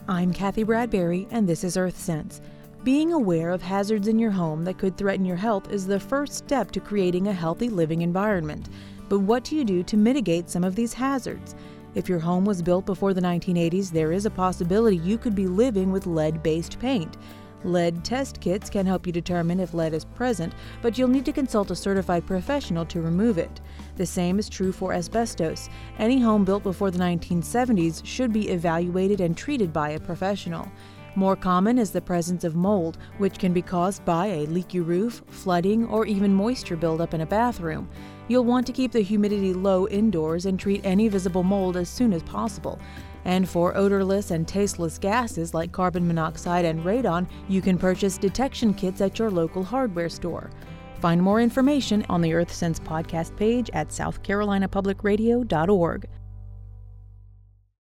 I'm Kathy Bradbury, and this is EarthSense. Being aware of hazards in your home that could threaten your health is the first step to creating a healthy living environment. But what do you do to mitigate some of these hazards? If your home was built before the 1980s, there is a possibility you could be living with lead-based paint. Lead test kits can help you determine if lead is present, but you'll need to consult a certified professional to remove it. The same is true for asbestos. Any home built before the 1970s should be evaluated and treated by a professional. More common is the presence of mold, which can be caused by a leaky roof, flooding, or even moisture buildup in a bathroom. You'll want to keep the humidity low indoors and treat any visible mold as soon as possible. And for odorless and tasteless gases like carbon monoxide and radon, you can purchase detection kits at your local hardware store. Find more information on the EarthSense podcast page at southcarolinapublicradio.org.